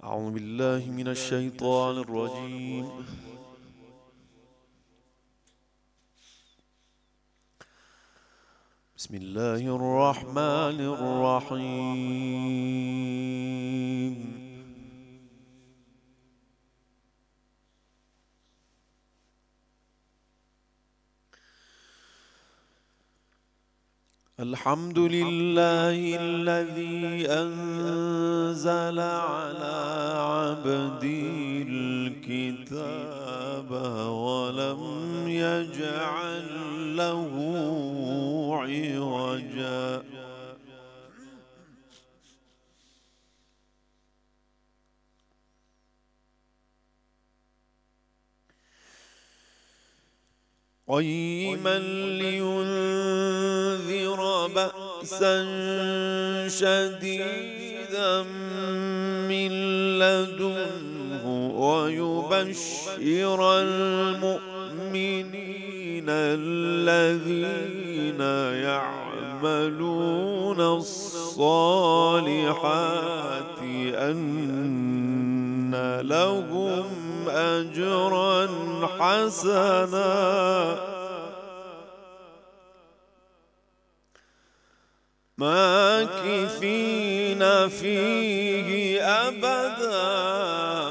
أعوذ بالله من الشيطان الرجيم. بسم الله الرحمن الرحيم. الحمد لله الذي أنزل على عبده الكتاب ولم يجعل له عوجا. قيما لينذر بأسا شديدا من لدنه ويبشر المؤمنين الذين يعملون الصالحات أن لهم أجرا حسنا ماكثين فيه أبدا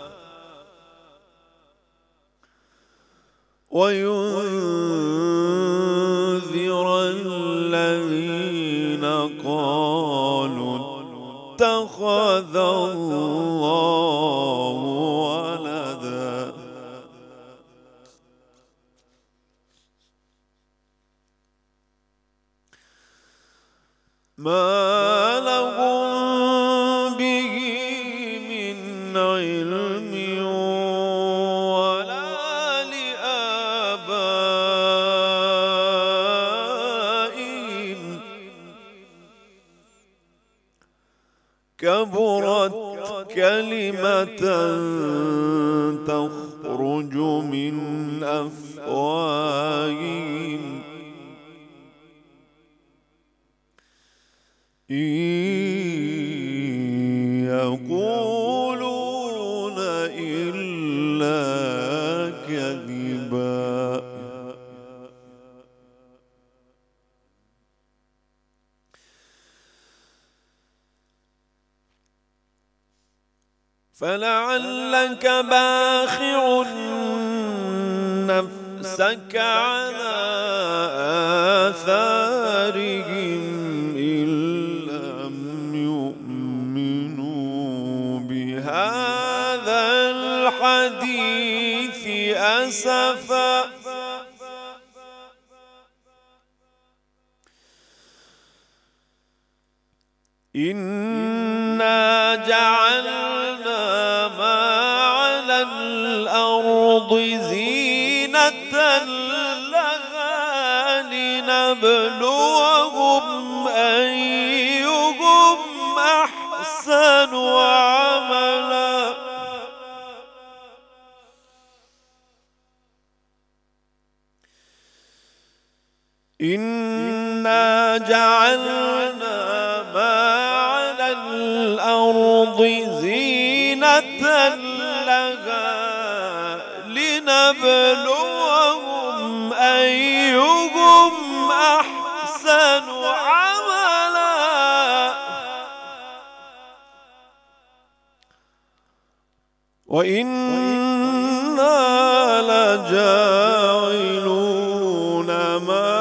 وينذر الذين قالوا اتخذ الله ولدا. ما لهم به من علم ولا لآبائهم كبرت كلمة تخرج من أفواههم إن يقولون إلا كذبا. فلعلك باخع نفسك على آثارهم إن لم يؤمنوا بهذا الحديث أسفا. إنا جعلنا ما على الأرض زينة لها لنبلوهم أيهم أحسن عملا. إنا جعلنا ما على الأرض زينة لها لنبلوهم أيهم أحسن عملا وإنا لجاعلون ما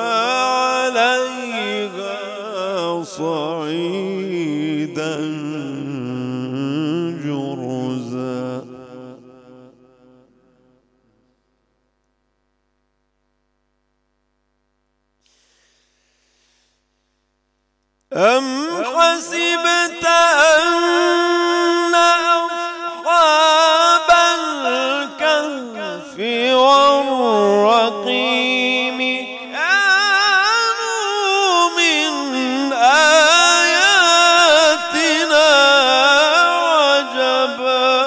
عليها صعيدا جرزا. أم حسبت أن أصحاب الكهف والرقيم كانوا من آياتنا عجبا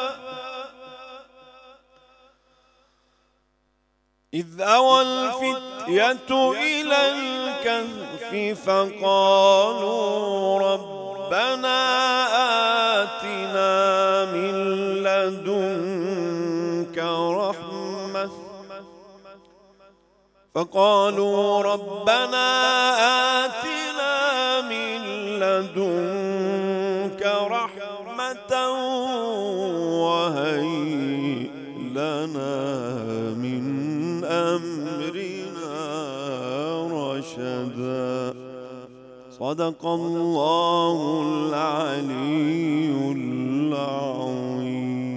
إذ أوى الفتية إلى الكهف فقالوا ربنا آتنا فقالوا ربنا آتنا من لدنك رحمة وهيئ لنا من أمرنا رشدا. صدق الله العلي العظيم.